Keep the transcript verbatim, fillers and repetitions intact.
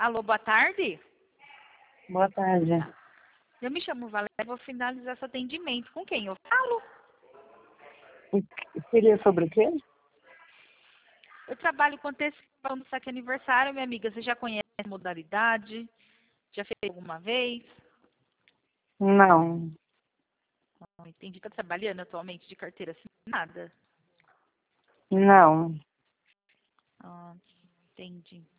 Alô, boa tarde. Boa tarde. Eu me chamo Valéria, vou finalizar esse atendimento. Com quem eu falo? Seria sobre o quê? Eu trabalho com antecipação do saque aniversário, minha amiga. Você já conhece a modalidade? Já fez alguma vez? Não. Não entendi. Está trabalhando atualmente de carteira assinada? Não. Ah, entendi.